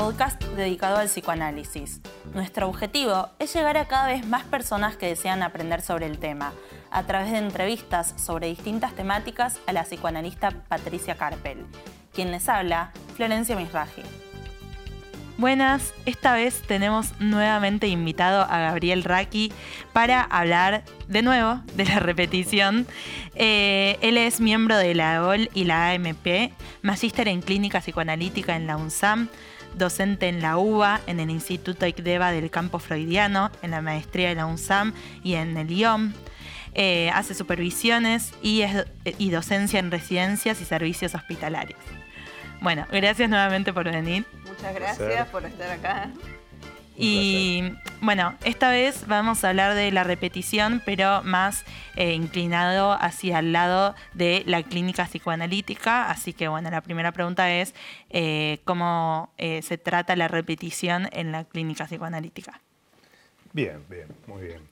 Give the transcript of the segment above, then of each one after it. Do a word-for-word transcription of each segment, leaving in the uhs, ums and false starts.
podcast dedicado al psicoanálisis. Nuestro objetivo es llegar a cada vez más personas que desean aprender sobre el tema, a través de entrevistas sobre distintas temáticas a la psicoanalista Patricia Carpel. Quien les habla, Florencia Misraji. Buenas, esta vez tenemos nuevamente invitado a Gabriel Raki para hablar de nuevo de la repetición. Eh, él es miembro de la O L y la A M P, magíster en clínica psicoanalítica en la UNSAM, docente en la U B A, en el Instituto ICDEVA del campo freudiano, en la maestría de la UNSAM y en el I O M. Eh, hace supervisiones y, es, y docencia en residencias y servicios hospitalarios. Bueno, gracias nuevamente por venir. Muchas gracias por estar acá. Y bueno, esta vez vamos a hablar de la repetición, pero más eh, inclinado hacia el lado de la clínica psicoanalítica. Así que bueno, la primera pregunta es eh, ¿cómo eh, se trata la repetición en la clínica psicoanalítica? Bien, bien, muy bien.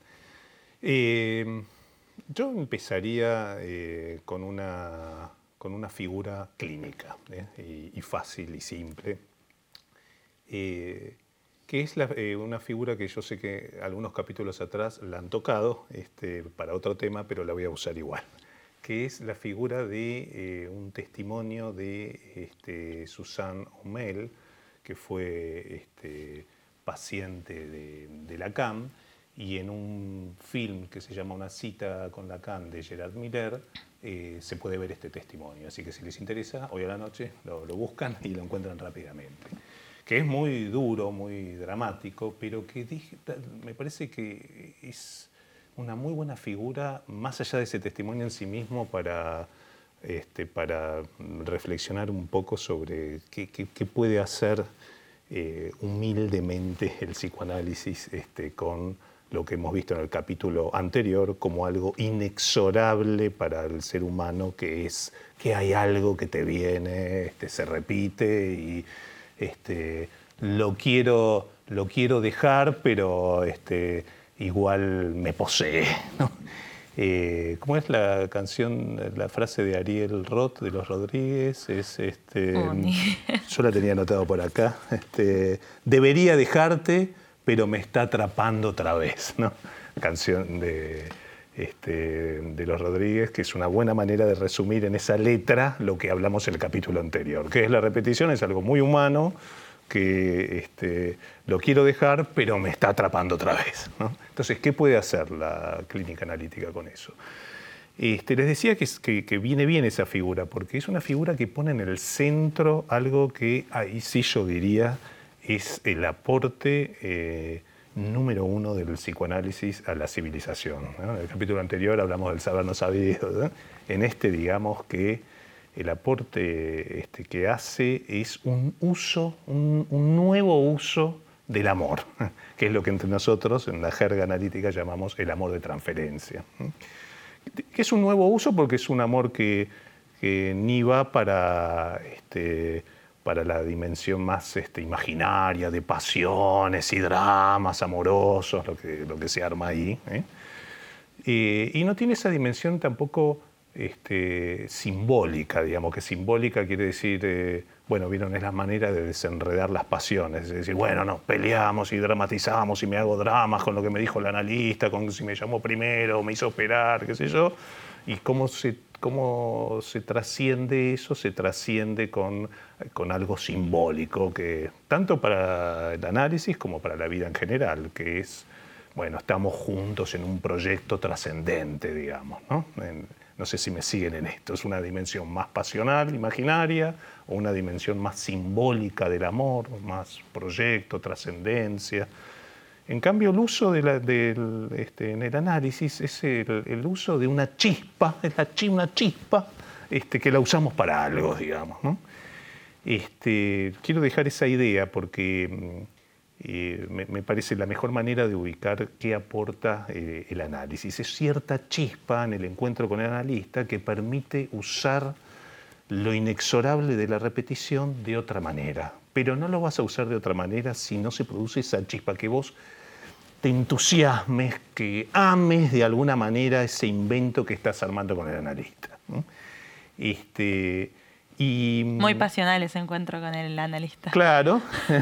Eh, yo empezaría eh, con una... con una figura clínica ¿eh? y, y fácil y simple, eh, que es la, eh, una figura que yo sé que algunos capítulos atrás la han tocado este, para otro tema, pero la voy a usar igual, que es la figura de eh, un testimonio de este, Suzanne Homel, que fue este, paciente de, de Lacan, y en un film que se llama Una cita con Lacan de Gerard Miller, eh, se puede ver este testimonio. Así que si les interesa, hoy a la noche lo, lo buscan y lo encuentran rápidamente. Que es muy duro, muy dramático, pero que dije, me parece que es una muy buena figura, más allá de ese testimonio en sí mismo, para, este, para reflexionar un poco sobre qué, qué, qué puede hacer eh, humildemente el psicoanálisis este, con lo que hemos visto en el capítulo anterior como algo inexorable para el ser humano, que es que hay algo que te viene, este, se repite y este, lo, quiero, lo quiero dejar, pero este, igual me posee, ¿no? Eh, ¿Cómo es la canción, la frase de Ariel Roth de Los Rodríguez? Es, este, oh, yo la tenía anotado por acá. Este, debería dejarte, pero me está atrapando otra vez, ¿no? Canción de, este, de Los Rodríguez, que es una buena manera de resumir en esa letra lo que hablamos en el capítulo anterior, que es la repetición, es algo muy humano, que este, lo quiero dejar, pero me está atrapando otra vez, ¿no? Entonces, ¿qué puede hacer la clínica analítica con eso? Este, les decía que, que, que viene bien esa figura, porque es una figura que pone en el centro algo que ahí sí yo diría es el aporte eh, número uno del psicoanálisis a la civilización, ¿no? En el capítulo anterior hablamos del saber no sabido, ¿no? En este, digamos que el aporte este, que hace es un uso, un, un nuevo uso del amor, que es lo que entre nosotros en la jerga analítica llamamos el amor de transferencia. Que es un nuevo uso porque es un amor que, que ni va para... Este, para la dimensión más este, imaginaria de pasiones y dramas amorosos, lo que, lo que se arma ahí. ¿eh? Eh, y no tiene esa dimensión tampoco este, simbólica, digamos, que simbólica quiere decir, eh, bueno, vieron, es la manera de desenredar las pasiones, es decir, bueno, nos peleamos y dramatizamos y me hago dramas con lo que me dijo el analista, con si me llamó primero, me hizo operar, qué sé yo, y cómo se cómo se trasciende eso, se trasciende con, con algo simbólico, que tanto para el análisis como para la vida en general, que es, bueno, estamos juntos en un proyecto trascendente, digamos, ¿no? En, no sé si me siguen en esto, es una dimensión más pasional, imaginaria, o una dimensión más simbólica del amor, más proyecto, trascendencia. En cambio, el uso de la, del, este, en el análisis es el, el uso de una chispa, es la, una chispa este, que la usamos para algo, digamos, ¿no? Este, quiero dejar esa idea porque eh, me, me parece la mejor manera de ubicar qué aporta eh, el análisis. Es cierta chispa en el encuentro con el analista que permite usar lo inexorable de la repetición de otra manera. Pero no lo vas a usar de otra manera si no se produce esa chispa, que vos te entusiasmes, que ames de alguna manera ese invento que estás armando con el analista, ¿no? Este, Y, muy pasional ese encuentro con el analista. Claro.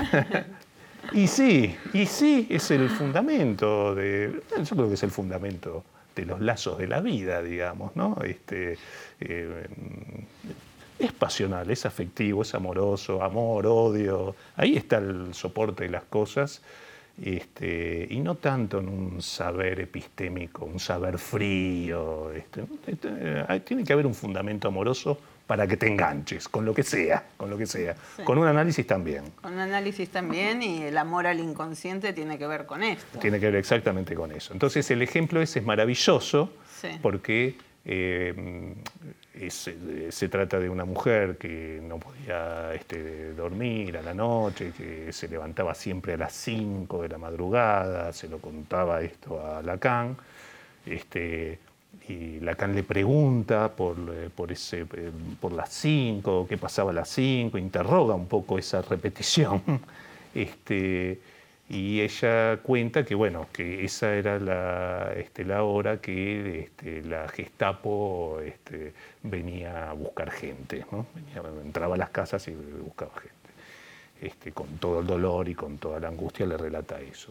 Y sí, y sí, es el fundamento de, yo creo que es el fundamento de los lazos de la vida, digamos, ¿no? Este, eh, es pasional, es afectivo, es amoroso, amor, odio, ahí está el soporte de las cosas, este, y no tanto en un saber epistémico, un saber frío, este, este, tiene que haber un fundamento amoroso para que te enganches, con lo que sea, con lo que sea. Sí. Con un análisis también. Con un análisis también, y el amor al inconsciente tiene que ver con esto. Tiene que ver exactamente con eso. Entonces el ejemplo ese es maravilloso, sí, porque eh, es, eh, se trata de una mujer que no podía este, dormir a la noche, que se levantaba siempre a las cinco de la madrugada, se lo contaba esto a Lacan, este, y Lacan le pregunta por, por, ese, por las cinco, qué pasaba a las cinco, interroga un poco esa repetición. Este, y ella cuenta que, bueno, que esa era la, este, la hora que este, la Gestapo este, venía a buscar gente, ¿no? Venía, entraba a las casas y buscaba gente. Este, con todo el dolor y con toda la angustia le relata eso.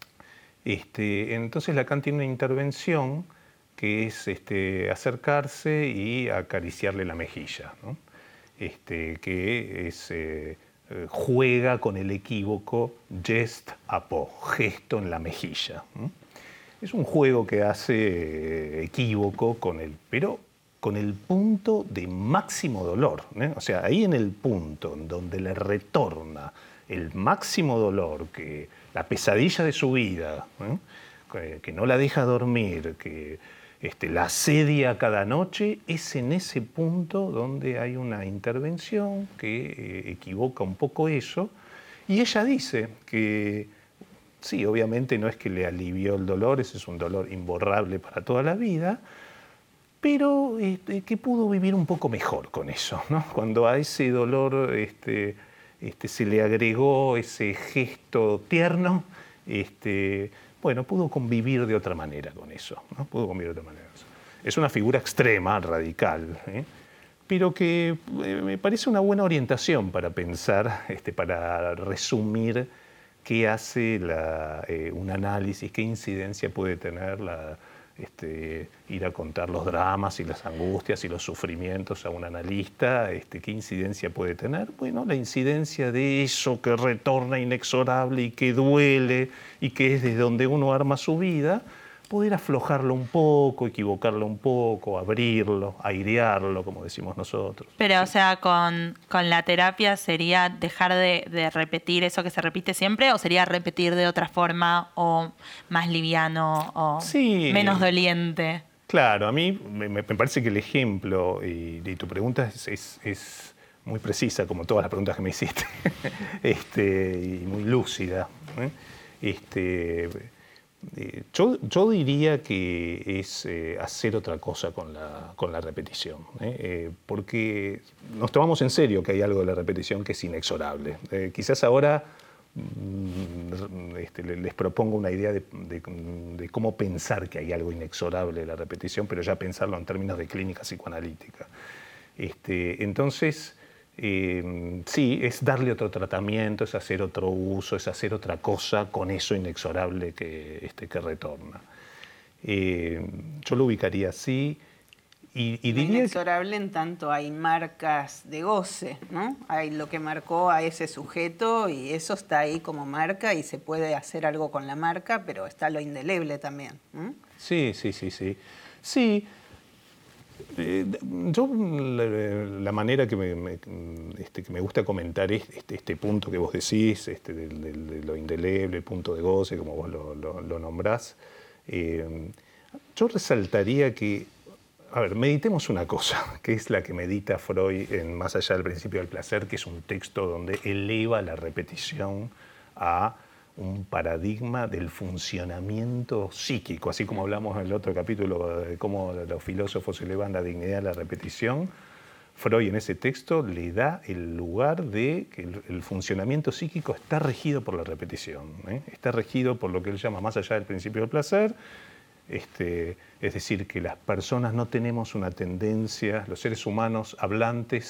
Este, entonces Lacan tiene una intervención que es este, acercarse y acariciarle la mejilla, ¿no? Este, que es, eh, juega con el equívoco gest à peau, gesto en la mejilla, ¿no? Es un juego que hace eh, equívoco, con el, pero con el punto de máximo dolor, ¿no? O sea, ahí en el punto en donde le retorna el máximo dolor, que la pesadilla de su vida, ¿no? que, que no la deja dormir, que Este, la asedia cada noche, es en ese punto donde hay una intervención que eh, equivoca un poco eso, y ella dice que sí, obviamente no es que le alivió el dolor, ese es un dolor imborrable para toda la vida, pero este, que pudo vivir un poco mejor con eso, ¿no? Cuando a ese dolor este, este, se le agregó ese gesto tierno, este, bueno, pudo convivir de otra manera con eso, ¿no? Pudo convivir de otra manera. Es una figura extrema, radical, ¿eh? Pero que eh, me parece una buena orientación para pensar, este, para resumir qué hace la, eh, un análisis, qué incidencia puede tener la, este, ir a contar los dramas y las angustias y los sufrimientos a un analista, este, qué incidencia puede tener. Bueno, la incidencia de eso que retorna inexorable y que duele y que es desde donde uno arma su vida, poder aflojarlo un poco, equivocarlo un poco, abrirlo, airearlo, como decimos nosotros. Pero, sí. o sea, con, con la terapia sería dejar de, de repetir eso que se repite siempre, o sería repetir de otra forma, o más liviano, o sí. menos doliente. Claro, a mí me, me parece que el ejemplo y, y tu pregunta es, es, es muy precisa, como todas las preguntas que me hiciste, este, y muy lúcida, ¿eh? Este, eh, yo, yo diría que es eh, hacer otra cosa con la, con la repetición, ¿eh? Eh, porque nos tomamos en serio que hay algo de la repetición que es inexorable. Eh, quizás ahora Este, les propongo una idea de, de, de cómo pensar que hay algo inexorable de la repetición, pero ya pensarlo en términos de clínica psicoanalítica. Este, entonces, eh, sí, es darle otro tratamiento, es hacer otro uso, es hacer otra cosa con eso inexorable que, este, que retorna. Eh, yo lo ubicaría así. Y, y diría inexorable en tanto hay marcas de goce, ¿no? Hay lo que marcó a ese sujeto y eso está ahí como marca y se puede hacer algo con la marca, pero está lo indeleble también, ¿no? Sí, sí, sí, sí. Sí, eh, yo la, la manera que me, me, este, que me gusta comentar es este, este punto que vos decís, este, de, de, de lo indeleble, el punto de goce, como vos lo, lo, lo nombrás, eh, yo resaltaría que A ver, meditemos una cosa, que es la que medita Freud en Más allá del principio del placer, que es un texto donde eleva la repetición a un paradigma del funcionamiento psíquico, así como hablamos en el otro capítulo de cómo los filósofos elevan la dignidad a la repetición. Freud en ese texto le da el lugar de que el, el funcionamiento psíquico está regido por la repetición, ¿eh? Está regido por lo que él llama Más allá del principio del placer. Este, es decir, que las personas no tenemos una tendencia, los seres humanos hablantes,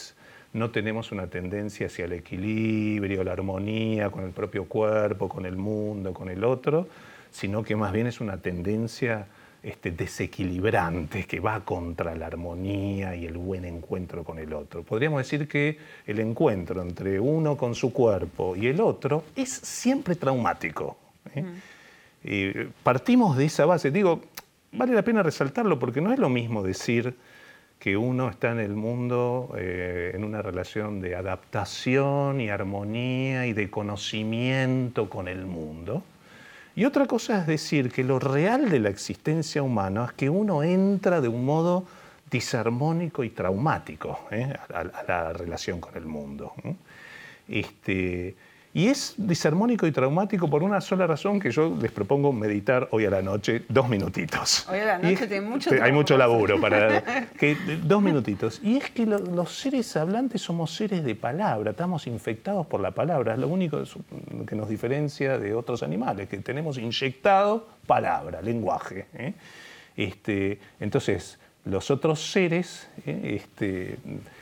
no tenemos una tendencia hacia el equilibrio, la armonía con el propio cuerpo, con el mundo, con el otro, sino que más bien es una tendencia este, desequilibrante que va contra la armonía y el buen encuentro con el otro. Podríamos decir que el encuentro entre uno con su cuerpo y el otro es siempre traumático, ¿eh? Mm. Eh, partimos de esa base. Digo, vale la pena resaltarlo porque no es lo mismo decir que uno está en el mundo eh, en una relación de adaptación y armonía y de conocimiento con el mundo. Y otra cosa es decir que lo real de la existencia humana es que uno entra de un modo disarmónico y traumático ¿eh? a, a la relación con el mundo. ¿eh? Este, y es disarmónico y traumático por una sola razón que yo les propongo meditar hoy a la noche, dos minutitos. Hoy a la noche tiene mucho Hay mucho laburo para... Que, dos minutitos. Y es que lo, los seres hablantes somos seres de palabra, estamos infectados por la palabra. Es lo único que nos diferencia de otros animales, que tenemos inyectado palabra, lenguaje. ¿eh? Este, entonces, los otros seres... ¿eh? Este,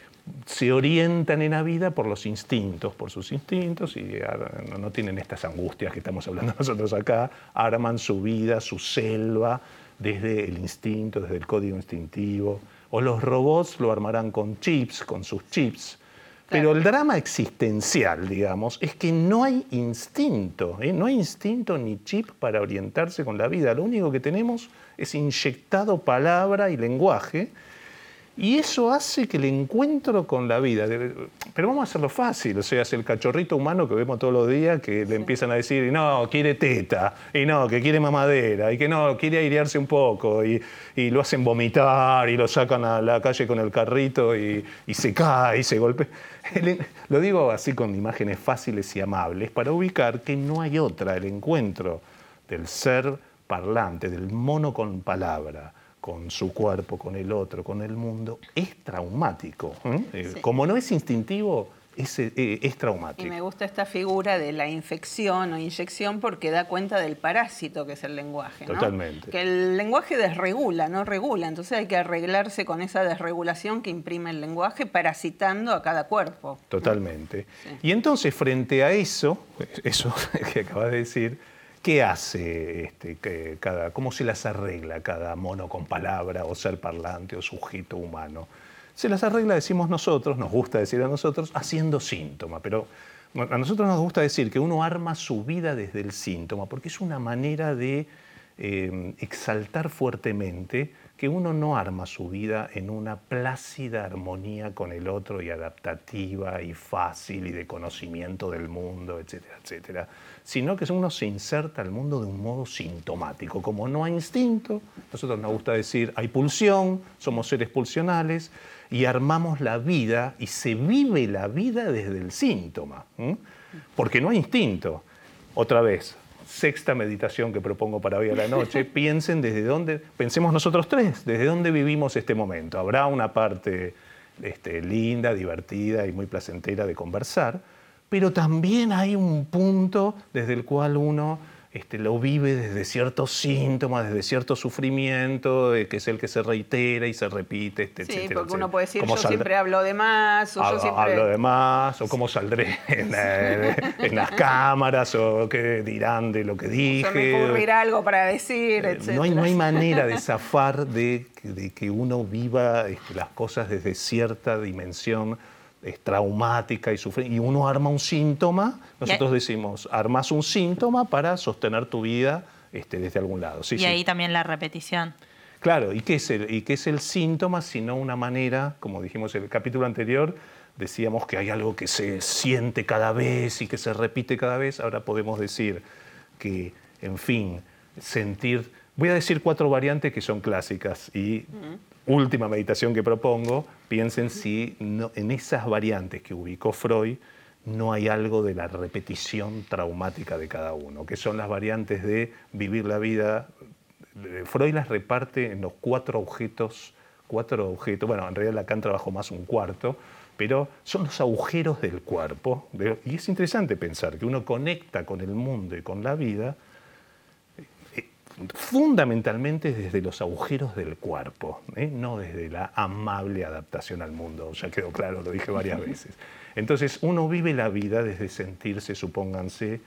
se orientan en la vida por los instintos, por sus instintos, y no tienen estas angustias que estamos hablando nosotros acá, arman su vida, su selva, desde el instinto, desde el código instintivo, o los robots lo armarán con chips, con sus chips. Pero el drama existencial, digamos, es que no hay instinto, ¿eh? no hay instinto ni chip para orientarse con la vida, lo único que tenemos es inyectado palabra y lenguaje. Y eso hace que el encuentro con la vida, pero vamos a hacerlo fácil, o sea, es el cachorrito humano que vemos todos los días que le empiezan a decir, y no, quiere teta, y no, que quiere mamadera, y que no, quiere airearse un poco, y, y lo hacen vomitar, y lo sacan a la calle con el carrito, y, y se cae, y se golpea. Lo digo así con imágenes fáciles y amables, para ubicar que no hay otra, el encuentro del ser parlante, del mono con palabra, con su cuerpo, con el otro, con el mundo, es traumático. ¿eh? Sí. Como no es instintivo, es, eh, es traumático. Y me gusta esta figura de la infección o inyección porque da cuenta del parásito que es el lenguaje, ¿no? Totalmente. Que el lenguaje desregula, no regula, entonces hay que arreglarse con esa desregulación que imprime el lenguaje parasitando a cada cuerpo. Totalmente. Sí. Y entonces, frente a eso, eso que acabas de decir, ¿qué hace este, que cada, cómo se las arregla cada mono con palabra o ser parlante o sujeto humano? Se las arregla, decimos nosotros, nos gusta decir a nosotros, haciendo síntoma. Pero a nosotros nos gusta decir que uno arma su vida desde el síntoma, porque es una manera de eh, exaltar fuertemente que uno no arma su vida en una plácida armonía con el otro y adaptativa y fácil y de conocimiento del mundo, etcétera, etcétera, sino que uno se inserta al mundo de un modo sintomático. Como no hay instinto, nosotros nos gusta decir hay pulsión, somos seres pulsionales y armamos la vida y se vive la vida desde el síntoma, ¿eh? Porque no hay instinto. Otra vez, sexta meditación que propongo para hoy a la noche, piensen desde dónde, pensemos nosotros tres, desde dónde vivimos este momento. Habrá una parte este, linda, divertida y muy placentera de conversar, pero también hay un punto desde el cual uno este, lo vive desde ciertos síntomas, desde cierto sufrimiento, eh, que es el que se reitera y se repite, este, sí, etcétera. Sí, porque etcétera. uno puede decir, yo saldré? siempre hablo de más, o hablo, yo siempre... Hablo de más, o cómo saldré en, la, en las cámaras, o qué dirán de lo que dije. O me ocurrirá algo para decir, eh, etcétera. No hay, no hay manera de zafar de, de que uno viva este, las cosas desde cierta dimensión es traumática y sufre, y uno arma un síntoma, nosotros decimos, armas un síntoma para sostener tu vida este, desde algún lado. Sí, y sí. ahí también la repetición. Claro, ¿y qué es el, y qué es el síntoma sino una manera, como dijimos en el capítulo anterior, decíamos que hay algo que se siente cada vez y que se repite cada vez, ahora podemos decir que, en fin, sentir, voy a decir cuatro variantes que son clásicas y... Uh-huh. Última meditación que propongo, piensen si no, en esas variantes que ubicó Freud no hay algo de la repetición traumática de cada uno, que son las variantes de vivir la vida. Freud las reparte en los cuatro objetos, cuatro objetos, bueno, en realidad Lacan trabajó más un cuarto, pero son los agujeros del cuerpo. Y es interesante pensar que uno conecta con el mundo y con la vida fundamentalmente desde los agujeros del cuerpo, ¿eh? No desde la amable adaptación al mundo, ya quedó claro, lo dije varias veces. Entonces uno vive la vida desde sentirse, supónganse,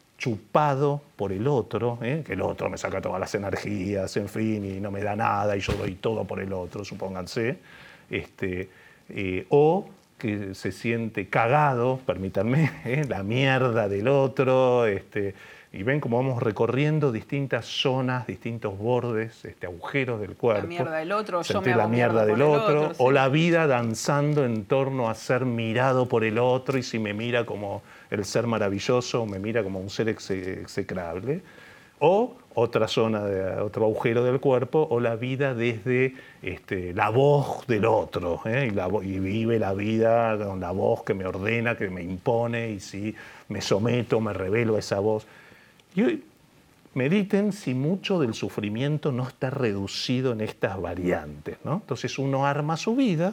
chupado por el otro, ¿eh? Que el otro me saca todas las energías, en fin, y no me da nada, y yo doy todo por el otro, supónganse, este, eh, o que se siente cagado, permítanme, ¿eh? La mierda del otro, este, y ven cómo vamos recorriendo distintas zonas, distintos bordes, este, agujeros del cuerpo. La mierda del otro, yo sentir me la hago mierda mierda del por el otro, otro, sí. o la vida danzando en torno a ser mirado por el otro, y si me mira como el ser maravilloso, o me mira como un ser exe- execrable, o otra zona, de, otro agujero del cuerpo, o la vida desde este, la voz del otro, ¿eh? y, la, y vive la vida con la voz que me ordena, que me impone, y si me someto, me revelo a esa voz. Y hoy, mediten si mucho del sufrimiento no está reducido en estas variantes, ¿no? Entonces uno arma su vida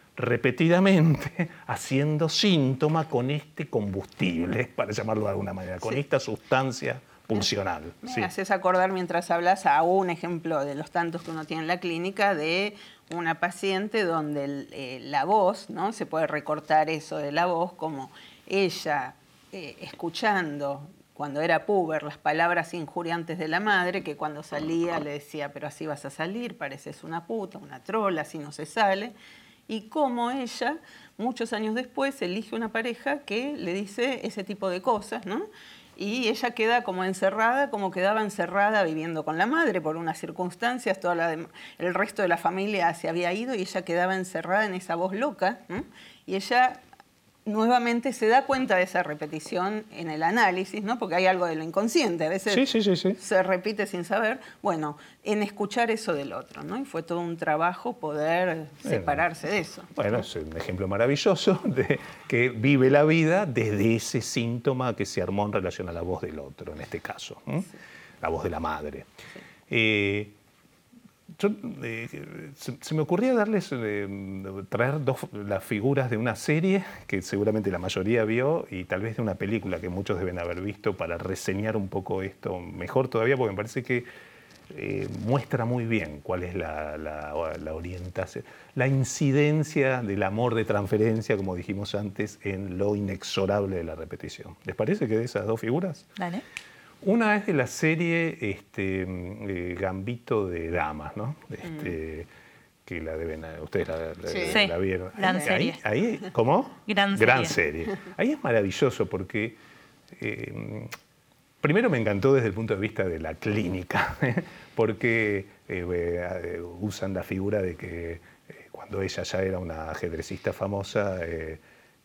repetidamente haciendo síntoma con este combustible, para llamarlo de alguna manera, con sí. esta sustancia pulsional. Me Sí. haces acordar mientras hablas a un ejemplo de los tantos que uno tiene en la clínica de una paciente donde el, eh, la voz, ¿no? Se puede recortar eso de la voz como ella eh, escuchando cuando era puber las palabras injuriantes de la madre, que cuando salía le decía, pero así vas a salir, pareces una puta, una trola, así no se sale. Y cómo ella, muchos años después, elige una pareja que le dice ese tipo de cosas, ¿no? Y ella queda como encerrada, como quedaba encerrada viviendo con la madre por unas circunstancias, toda la de, el resto de la familia se había ido y ella quedaba encerrada en esa voz loca, ¿no? Y ella nuevamente se da cuenta de esa repetición en el análisis, ¿no? Porque hay algo de lo inconsciente, a veces Sí, sí, sí, sí. se repite sin saber, bueno, en escuchar eso del otro, ¿no? Y fue todo un trabajo poder separarse de eso. Bueno, es un ejemplo maravilloso de que vive la vida desde ese síntoma que se armó en relación a la voz del otro, en este caso, ¿eh? Sí. La voz de la madre. Sí. Eh, Yo, eh, se, se me ocurría darles, eh, traer dos, las figuras de una serie que seguramente la mayoría vio y tal vez de una película que muchos deben haber visto para reseñar un poco esto mejor todavía, porque me parece que eh, muestra muy bien cuál es la, la, la orientación, la incidencia del amor de transferencia, como dijimos antes, en lo inexorable de la repetición. ¿Les parece que de esas dos figuras? Dale. Una es de la serie este, eh, Gambito de Damas, ¿no? Este, mm. Que la deben, ustedes la, la, sí. la vieron. Gran ahí, serie. Ahí, ¿Cómo? Gran, Gran serie. serie. Ahí es maravilloso porque, eh, primero me encantó desde el punto de vista de la clínica, porque eh, eh, usan la figura de que eh, cuando ella ya era una ajedrecista famosa, eh,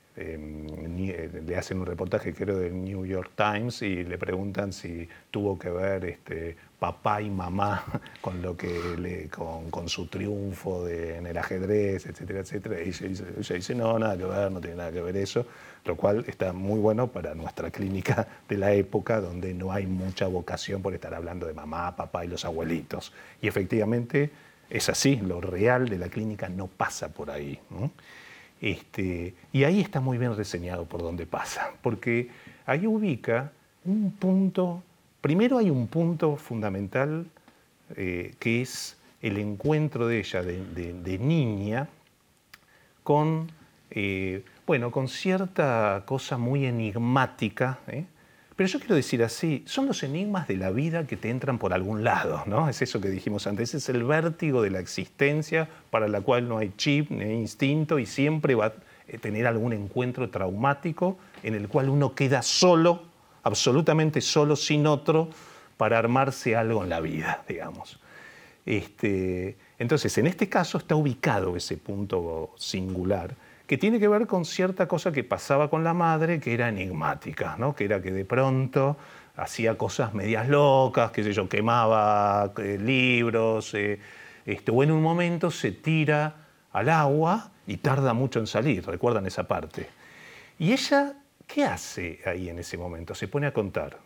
Eh, le hacen un reportaje, creo, del New York Times y le preguntan si tuvo que ver este, papá y mamá con lo que le, con, con su triunfo de, en el ajedrez, etcétera, etcétera. Y ella dice, ella dice, no, nada que ver, no tiene nada que ver eso, lo cual está muy bueno para nuestra clínica de la época, donde no hay mucha vocación por estar hablando de mamá, papá y los abuelitos. Y efectivamente es así, lo real de la clínica no pasa por ahí, ¿no? Este, y ahí está muy bien reseñado por dónde pasa, porque ahí ubica un punto, primero hay un punto fundamental eh, que es el encuentro de ella de, de, de niña con, eh, bueno, con cierta cosa muy enigmática, ¿eh? Pero yo quiero decir así, son los enigmas de la vida que te entran por algún lado, ¿no? Es eso que dijimos antes, es el vértigo de la existencia para la cual no hay chip ni instinto y siempre va a tener algún encuentro traumático en el cual uno queda solo, absolutamente solo, sin otro, para armarse algo en la vida, digamos. Este, entonces, en este caso está ubicado ese punto singular, que tiene que ver con cierta cosa que pasaba con la madre, que era enigmática, ¿no? Que era que de pronto hacía cosas medias locas, qué sé yo, quemaba eh, libros, eh, este, o en un momento se tira al agua y tarda mucho en salir, ¿recuerdan esa parte? Y ella ¿qué hace ahí en ese momento? Se pone a contar.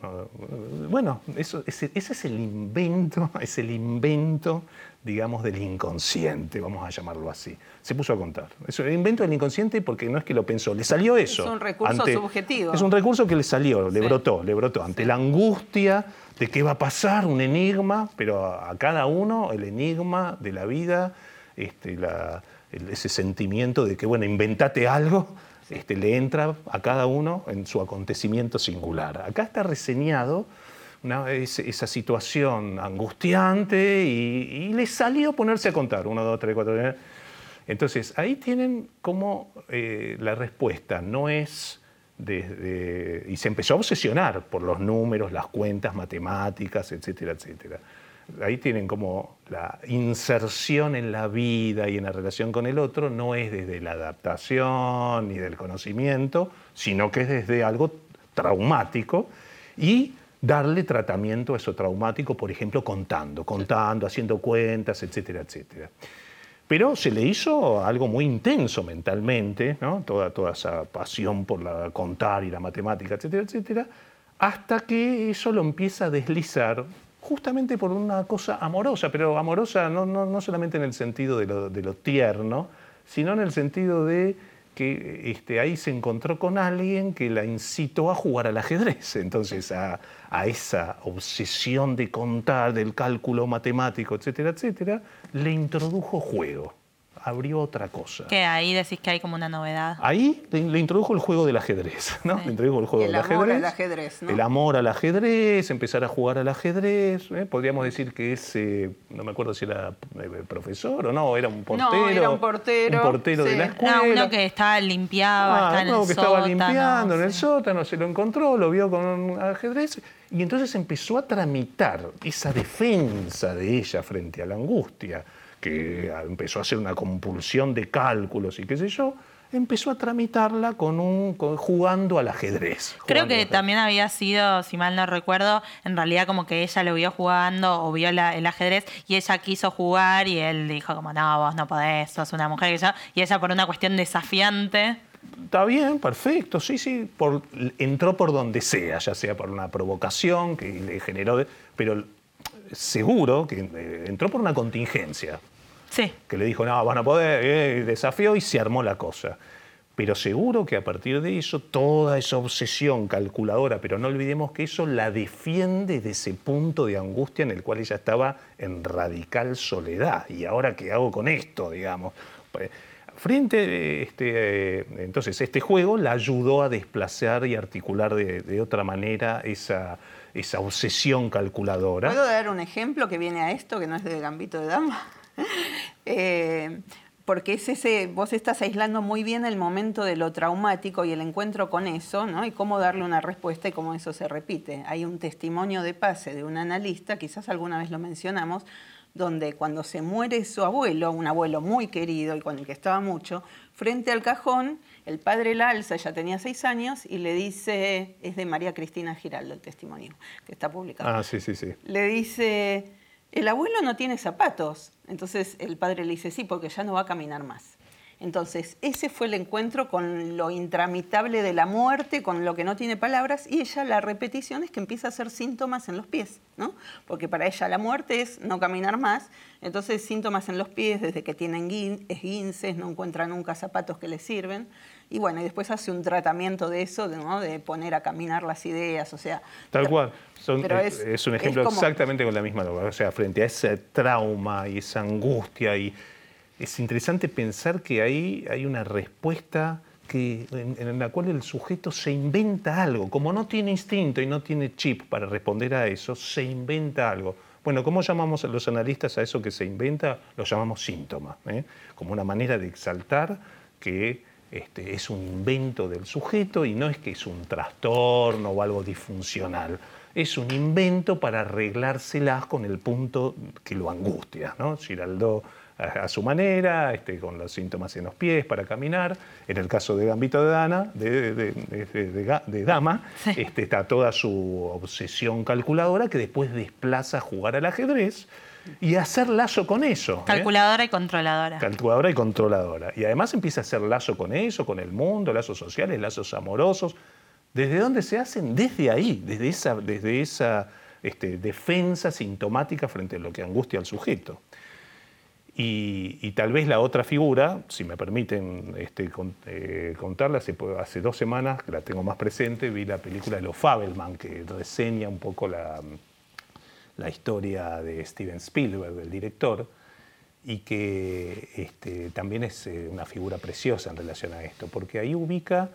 Bueno, eso, ese, ese es el invento, es el invento, digamos, del inconsciente, vamos a llamarlo así. Se puso a contar. Es el invento del inconsciente porque no es que lo pensó, le salió eso. Es un recurso ante, subjetivo. Es un recurso que le salió, le sí. brotó, le brotó. Ante sí. la angustia de qué va a pasar, un enigma, pero a, a cada uno el enigma de la vida, este, la, el, ese sentimiento de que, bueno, inventate algo, Este, le entra a cada uno en su acontecimiento singular. Acá está reseñado una, es, esa situación angustiante y, y le salió ponerse a contar. Uno, dos, tres, cuatro. Entonces, ahí tienen como eh, la respuesta no es... Desde, y se empezó a obsesionar por los números, las cuentas matemáticas, etcétera, etcétera. Ahí tienen como la inserción en la vida y en la relación con el otro no es desde la adaptación ni del conocimiento, sino que es desde algo traumático y darle tratamiento a eso traumático, por ejemplo, contando, contando, haciendo cuentas, etcétera, etcétera. Pero se le hizo algo muy intenso mentalmente, ¿no? Toda, toda esa pasión por la contar y la matemática, etcétera, etcétera, hasta que eso lo empieza a deslizar justamente por una cosa amorosa, pero amorosa no, no, no solamente en el sentido de lo, de lo tierno, sino en el sentido de que este, ahí se encontró con alguien que la incitó a jugar al ajedrez. Entonces, a, a esa obsesión de contar, del cálculo matemático, etcétera, etcétera, le introdujo juego. Abrió otra cosa. Que ahí decís que hay como una novedad. Ahí le, le introdujo el juego del ajedrez, ¿no? Sí. Le introdujo el juego el del amor ajedrez. al ajedrez, ¿no? El amor al ajedrez, empezar a jugar al ajedrez. ¿eh? Podríamos decir que es, eh, no me acuerdo si era eh, profesor o no, era un portero. No, era un portero. Un portero sí. de la escuela. No, uno que estaba limpiaba, Ah, estaba en uno el que sótano. estaba limpiando en el sí. sótano, se lo encontró, lo vio con un ajedrez y entonces empezó a tramitar esa defensa de ella frente a la angustia, que empezó a hacer una compulsión de cálculos y qué sé yo, empezó a tramitarla con un, con, jugando al ajedrez. Creo jugando que al ajedrez. también había sido, si mal no recuerdo, en realidad como que ella lo vio jugando o vio la, el ajedrez y ella quiso jugar y él dijo como, no, vos no podés, sos una mujer que yo, y ella por una cuestión desafiante... Está bien, perfecto, sí, sí, por, entró por donde sea, ya sea por una provocación que le generó, pero seguro que eh, entró por una contingencia. Sí. Que le dijo, no, van a poder, eh, desafió y se armó la cosa. Pero seguro que a partir de eso, toda esa obsesión calculadora, pero no olvidemos que eso la defiende de ese punto de angustia en el cual ella estaba en radical soledad. ¿Y ahora qué hago con esto, digamos? Frente, este, entonces, este juego la ayudó a desplazar y articular de, de otra manera esa, esa obsesión calculadora. ¿Puedo dar un ejemplo que viene a esto, que no es de Gambito de Dama? eh, porque es ese, vos estás aislando muy bien el momento de lo traumático y el encuentro con eso, ¿no? Y cómo darle una respuesta y cómo eso se repite. Hay un testimonio de pase de un analista, quizás alguna vez lo mencionamos, donde cuando se muere su abuelo, un abuelo muy querido y con el que estaba mucho, frente al cajón, el padre la alza, ella tenía seis años, y le dice, es de María Cristina Giraldo el testimonio, que está publicado. Ah, sí, sí, sí. Le dice, el abuelo no tiene zapatos. Entonces el padre le dice, sí, porque ya no va a caminar más. Entonces ese fue el encuentro con lo intramitable de la muerte, con lo que no tiene palabras, y ella la repetición es que empieza a hacer síntomas en los pies, ¿no? Porque para ella la muerte es no caminar más, entonces síntomas en los pies desde que tienen esguinces, no encuentra nunca zapatos que le sirven, y bueno, y después hace un tratamiento de eso, ¿no? De poner a caminar las ideas, o sea... Tal cual. Son, pero es, es, es un ejemplo es como... exactamente con la misma lógica. O sea, frente a ese trauma y esa angustia, y es interesante pensar que ahí hay una respuesta que, en, en la cual el sujeto se inventa algo. Como no tiene instinto y no tiene chip para responder a eso, se inventa algo. Bueno, ¿cómo llamamos a los analistas a eso que se inventa? Lo llamamos síntoma, ¿eh? Como una manera de exaltar que este, es un invento del sujeto y no es que es un trastorno o algo disfuncional. Es un invento para arreglárselas con el punto que lo angustia, ¿no? Giraldo a, a su manera, este, con los síntomas en los pies para caminar. En el caso de Gambito de, Dana, de, de, de, de, de, de Dama, sí. este, está toda su obsesión calculadora que después desplaza a jugar al ajedrez y a hacer lazo con eso. Calculadora ¿eh? y controladora. Calculadora y controladora. Y además empieza a hacer lazo con eso, con el mundo, lazos sociales, lazos amorosos. ¿Desde dónde se hacen? Desde ahí, desde esa, desde esa este, defensa sintomática frente a lo que angustia al sujeto. Y, y tal vez la otra figura, si me permiten este, con, eh, contarla, hace, hace dos semanas, que la tengo más presente, vi la película de Los Fabelman, que reseña un poco la... la historia de Steven Spielberg, del director, y que este, también es una figura preciosa en relación a esto, porque ahí ubica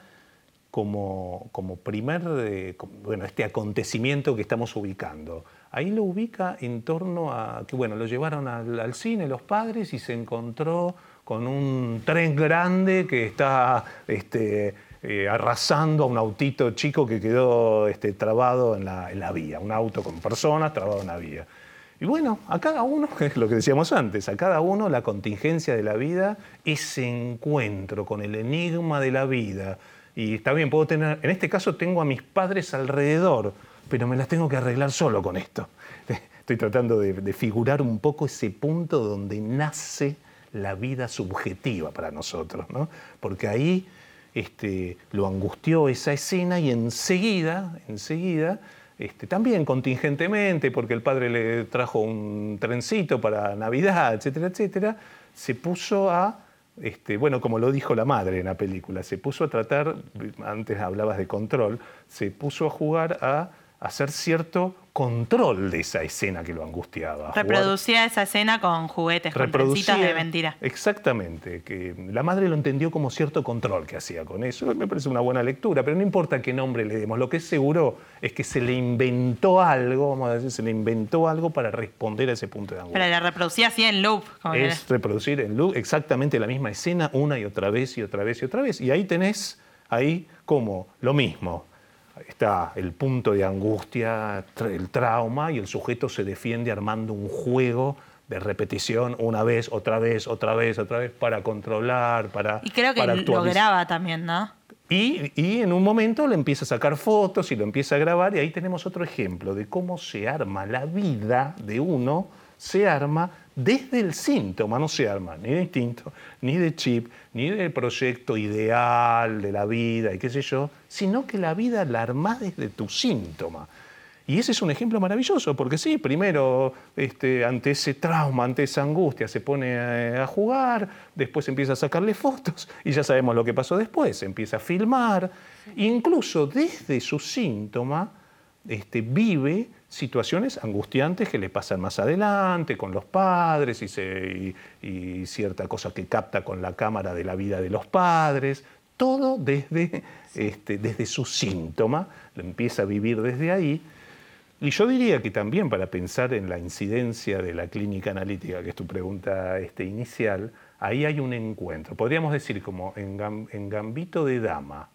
como, como primer, eh, como, bueno, este acontecimiento que estamos ubicando. Ahí lo ubica en torno a que, bueno, lo llevaron al, al cine los padres y se encontró con un tren grande que está... Este, Eh, arrasando a un autito chico que quedó este, trabado en la, en la vía, un auto con personas trabado en la vía. Y bueno, a cada uno, es lo que decíamos antes, a cada uno la contingencia de la vida, ese encuentro con el enigma de la vida. Y está bien, puedo tener, en este caso tengo a mis padres alrededor, pero me las tengo que arreglar solo con esto. Estoy tratando de, de figurar un poco ese punto donde nace la vida subjetiva para nosotros, ¿no? Porque ahí... Este, lo angustió esa escena y enseguida, enseguida este, también contingentemente, porque el padre le trajo un trencito para Navidad, etcétera, etcétera, se puso a, este, bueno, como lo dijo la madre en la película, se puso a tratar, antes hablabas de control, se puso a jugar a hacer cierto control de esa escena que lo angustiaba. Reproducía jugar. Esa escena con juguetes, con trencitos de mentira. Exactamente, que la madre lo entendió como cierto control que hacía con eso. Me parece una buena lectura, pero no importa qué nombre le demos, lo que es seguro es que se le inventó algo, vamos a decir, se le inventó algo para responder a ese punto de angustia. Pero la reproducía así en loop. Como es era. reproducir en loop exactamente la misma escena una y otra vez y otra vez y otra vez. Y ahí tenés, ahí como lo mismo. Está el punto de angustia, el trauma, y el sujeto se defiende armando un juego de repetición una vez, otra vez, otra vez, otra vez, para controlar, para Y creo que para lo graba también, ¿no? Y, y en un momento le empieza a sacar fotos y lo empieza a grabar, y ahí tenemos otro ejemplo de cómo se arma la vida de uno, se arma desde el síntoma, no se arma ni de instinto, ni de chip, ni del proyecto ideal de la vida y qué sé yo, sino que la vida la armás desde tu síntoma. Y ese es un ejemplo maravilloso, porque sí, primero este, ante ese trauma, ante esa angustia, se pone a, a jugar, después empieza a sacarle fotos y ya sabemos lo que pasó después, empieza a filmar, incluso desde su síntoma este, vive situaciones angustiantes que le pasan más adelante con los padres y, se, y, y cierta cosa que capta con la cámara de la vida de los padres, todo desde, este, desde su síntoma, lo empieza a vivir desde ahí. Y yo diría que también para pensar en la incidencia de la clínica analítica, que es tu pregunta este, inicial, ahí hay un encuentro. Podríamos decir como en, Gam, en Gambito de Dama,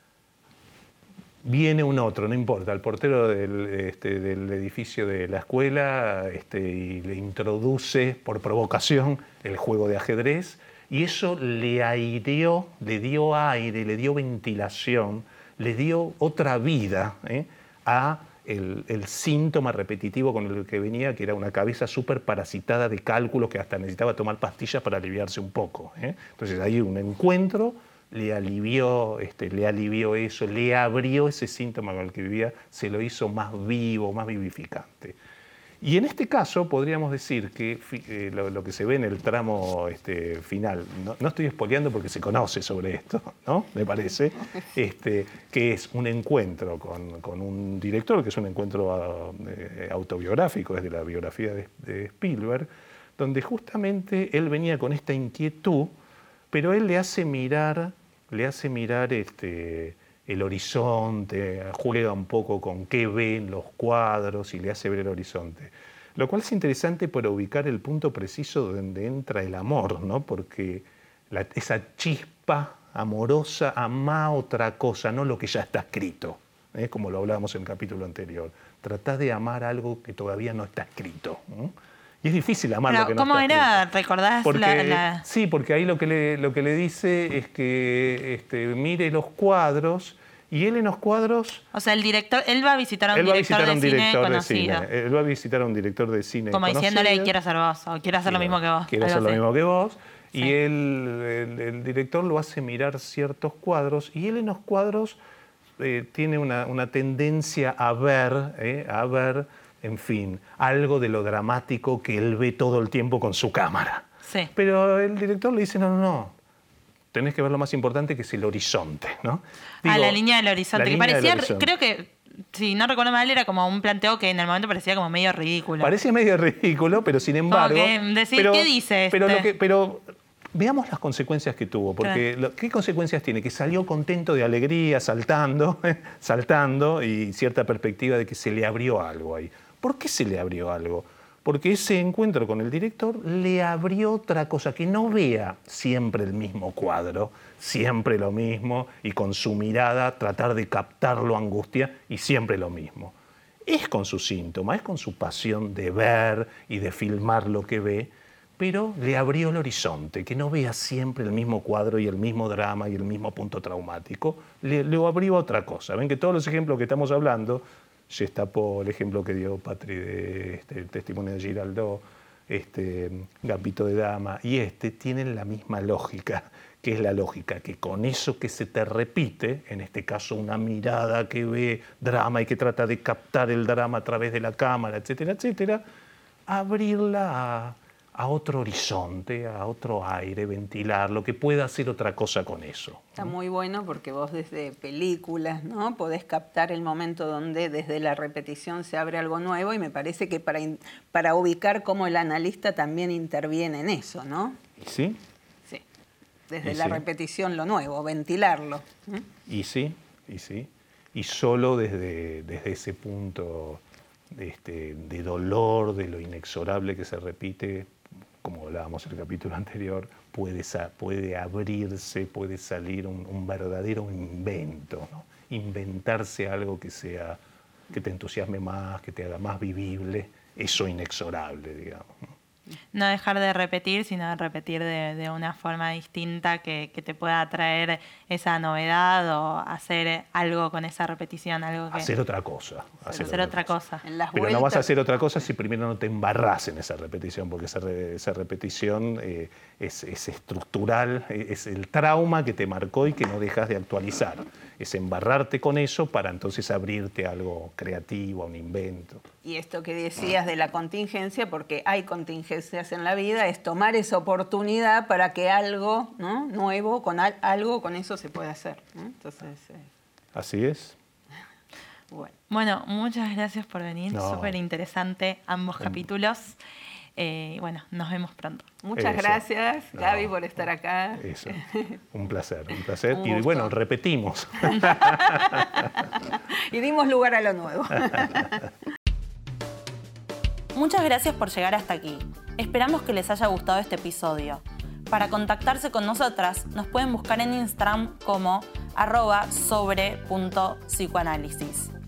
viene un otro, no importa, el portero del, este, del edificio de la escuela este, y le introduce por provocación el juego de ajedrez, y eso le aireó, le dio aire, le dio ventilación, le dio otra vida ¿eh? a el, el síntoma repetitivo con el que venía, que era una cabeza súper parasitada de cálculos que hasta necesitaba tomar pastillas para aliviarse un poco. ¿eh? Entonces ahí un encuentro le alivió, este, le alivió eso, le abrió ese síntoma con el que vivía, se lo hizo más vivo, más vivificante. Y en este caso podríamos decir que eh, lo, lo que se ve en el tramo este, final, no, no estoy espoleando porque se conoce sobre esto, ¿no? Me parece, este, que es un encuentro con, con un director, que es un encuentro uh, autobiográfico, es de la biografía de, de Spielberg, donde justamente él venía con esta inquietud, pero él le hace mirar, le hace mirar este, el horizonte, juega un poco con qué ven los cuadros y le hace ver el horizonte. Lo cual es interesante para ubicar el punto preciso donde entra el amor, ¿no? Porque la, esa chispa amorosa ama otra cosa, no lo que ya está escrito, ¿eh? Como lo hablábamos en el capítulo anterior. Tratá de amar algo que todavía no está escrito, ¿eh? Y es difícil amar Pero, lo que no ¿cómo está era? escrito. ¿Recordás Porque, la, la...? Sí, porque ahí lo que le, lo que le dice es que este, mire los cuadros, y él en los cuadros... O sea, el director, él va a visitar a un él va a director visitar a un de cine director de conocido. cine. Él va a visitar a un director de cine Como conocido. diciéndole, quiero ser vos, o quiero hacer lo mismo que vos. Quiero algo hacer lo así. mismo que vos. Sí. Y él, el, el director lo hace mirar ciertos cuadros, y él en los cuadros eh, tiene una, una tendencia a ver, eh, a ver, en fin, algo de lo dramático que él ve todo el tiempo con su cámara. Sí. Pero el director le dice, no, no, no, tenés que ver lo más importante, que es el horizonte, ¿no? Ah, Digo, la línea del horizonte. la Que línea del parecía, horizonte. creo que, si no recuerdo mal, era como un planteo que en el momento parecía como medio ridículo. Parece medio ridículo, pero sin embargo... que decir, pero, ¿qué dice pero, este? lo que, pero veamos las consecuencias que tuvo, porque Claro. lo- ¿qué consecuencias tiene? Que salió contento de alegría, saltando, saltando, y cierta perspectiva de que se le abrió algo ahí. ¿Por qué se le abrió algo? Porque ese encuentro con el director le abrió otra cosa, que no vea siempre el mismo cuadro, siempre lo mismo, y con su mirada tratar de captarlo angustia, y siempre lo mismo. Es con su síntoma, es con su pasión de ver y de filmar lo que ve, pero le abrió el horizonte, que no vea siempre el mismo cuadro y el mismo drama y el mismo punto traumático, le, le abrió a otra cosa. Ven que todos los ejemplos que estamos hablando, Gestapo, el ejemplo que dio Patri de este, el testimonio de Giraldó, este, Gambito de Dama, y este, tienen la misma lógica, que es la lógica que con eso que se te repite, en este caso una mirada que ve drama y que trata de captar el drama a través de la cámara, etcétera, etcétera, abrirla a, a otro horizonte, a otro aire, ventilarlo, que pueda hacer otra cosa con eso. Está muy bueno porque vos desde películas, ¿no? Podés captar el momento donde desde la repetición se abre algo nuevo, y me parece que para, in- para ubicar cómo el analista también interviene en eso, ¿no? ¿Sí? Sí. Desde Y la sí. repetición lo nuevo, ventilarlo. ¿eh? Y sí, y sí. Y solo desde, desde ese punto este, de dolor, de lo inexorable que se repite, como hablábamos en el capítulo anterior, puede, sa- puede abrirse, puede salir un, un verdadero invento, ¿no? Inventarse algo que sea, que te entusiasme más, que te haga más vivible, eso inexorable, digamos, ¿no? No dejar de repetir, sino de repetir de, de una forma distinta que, que te pueda traer esa novedad o hacer algo con esa repetición, algo que Hacer otra cosa. hacer otra cosa. En las Pero no vueltas, vas a hacer otra cosa si primero no te embarrás en esa repetición, porque esa, re- esa repetición eh, es, es estructural, es el trauma que te marcó y que no dejas de actualizar. Es embarrarte con eso para entonces abrirte a algo creativo, a un invento. y esto que decías de la contingencia, porque hay contingencias en la vida, es tomar esa oportunidad para que algo, ¿no? nuevo, con al- algo con eso se pueda hacer, ¿no? Entonces, eh, Así es. bueno. Bueno, muchas gracias por venir. No. Súper interesante ambos capítulos. Eh, y bueno, nos vemos pronto. Muchas Eso. gracias, No, Gaby, por estar acá. Eso. Un placer, un placer. Un Y gusto. bueno, repetimos. Y dimos lugar a lo nuevo. Muchas gracias por llegar hasta aquí. Esperamos que les haya gustado este episodio. Para contactarse con nosotras, nos pueden buscar en Instagram como arroba sobre punto psicoanálisis.